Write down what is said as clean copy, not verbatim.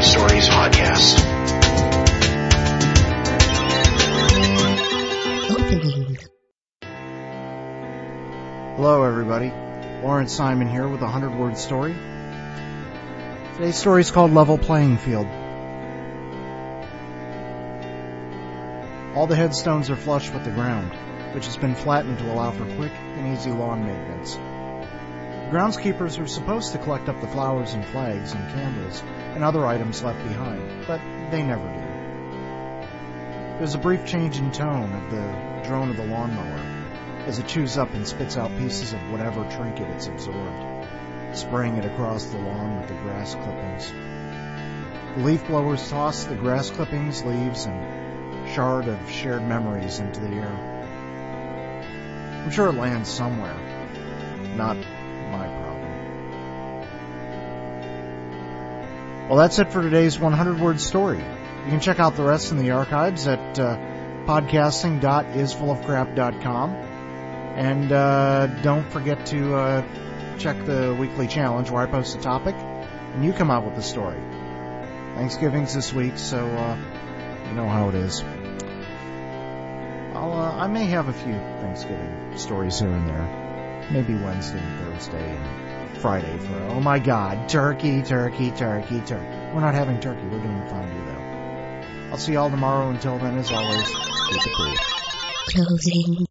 Stories podcast. Hello everybody, Lawrence Simon here with a 100-word story. Today's story is called Level Playing Field. All the headstones are flush with the ground, which has been flattened to allow for quick and easy lawn maintenance. The groundskeepers are supposed to collect up the flowers and flags and candles and other items left behind, but they never do. There's a brief change in tone of the drone of the lawnmower as it chews up and spits out pieces of whatever trinket it's absorbed, spraying it across the lawn with the grass clippings. The leaf blowers toss the grass clippings, leaves, and shard of shared memories into the air. I'm sure it lands somewhere. Not my problem. Well, that's it for today's 100-word story. You can check out the rest in the archives at podcasting.isfullofcrap.com. And don't forget to check the weekly challenge where I post a topic and you come out with the story. Thanksgiving's this week, so you know how it is. I may have a few Thanksgiving stories here and there. Maybe Wednesday and Thursday and Friday for, oh my God, turkey. We're not having turkey. We're doing fondue, though. I'll see y'all tomorrow. Until then, as always, keep it cool. Closing